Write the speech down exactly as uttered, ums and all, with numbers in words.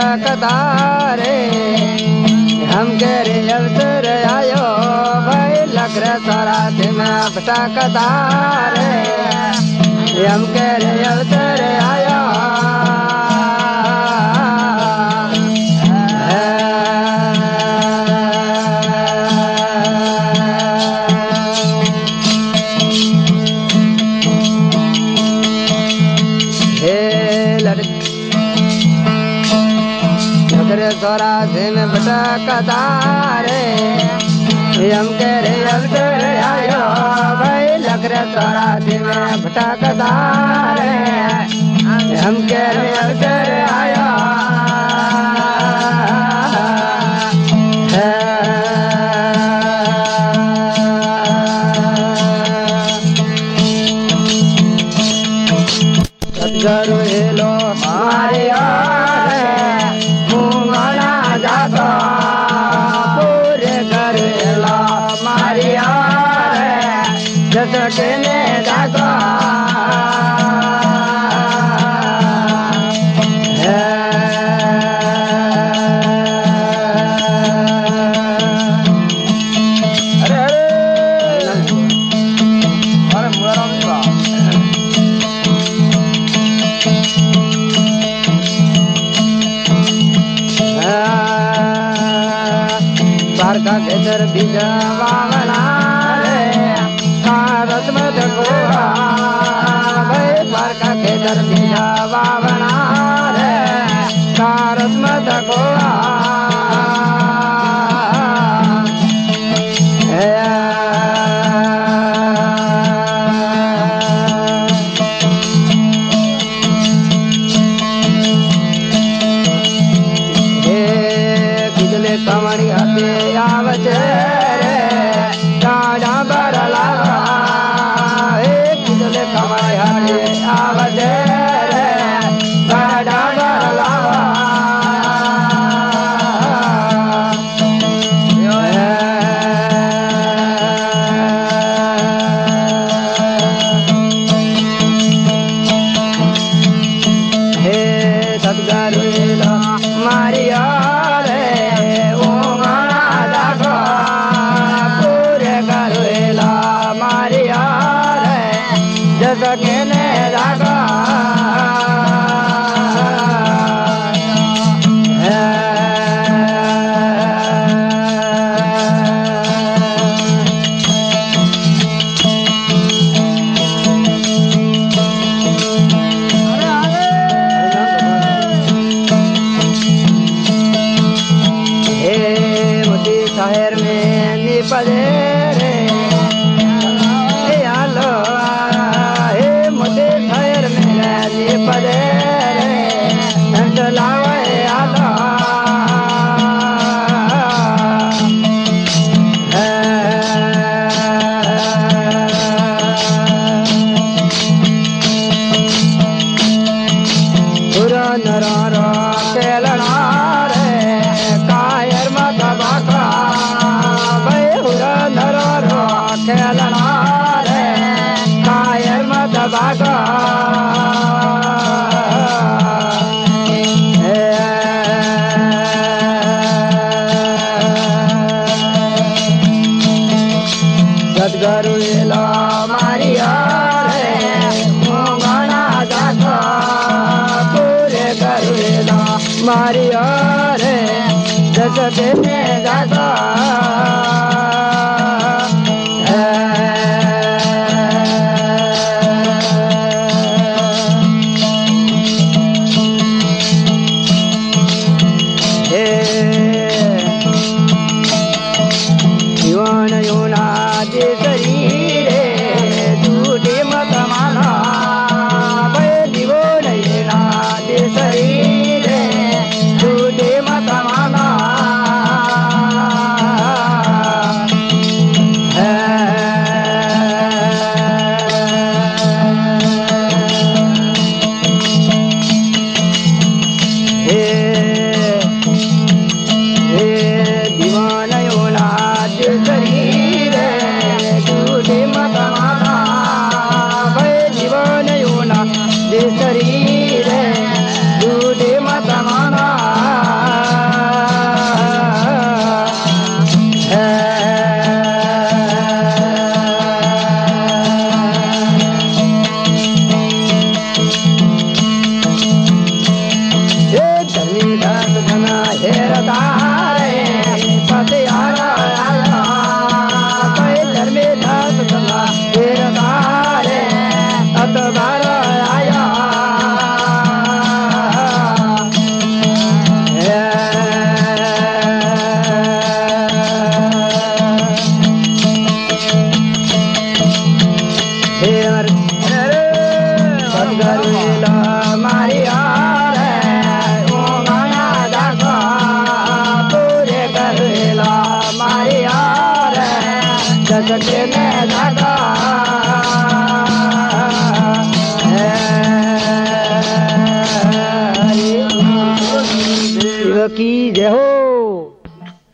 कथा रे हम कह रे अवसर आयो भाई लग रहा सारा दिन भटा कथा रे हम कह रे अवसर आयो सोरा दिन भटकता रे हम कह रे अवसर आयो भाई लग रे सोरा दिन भटकता रे हम कह रे अवसर आयो सतगुरु हेलो हमारे कहने जाता अरे अरे मुराराम बार का घेर बीजा वावना रसमत गोहा भाई बार का खेतर बीजा वावना रे रसमत गोहा कितने कमरी आते आवचे रे राजा बरला कमाई हरे आवजे रे बड़ा बरलावा हे सतगुरु लो मारिया रे ओ माना जागो पूरे करुला मारिया कहने लगा हे मोती शहर में निपले रे पदे संत लावे आला पूरा नरारा खेलना रे कायर मत बाका भाई पूरा नरारा खेलना रे कायर मत बाका सतगुरु लो मारिया रे मोगना जाता पूरे करू लो मारिया रे जस देने जाता शरीर टूटे मत माना देने दादा शिव की जय हो।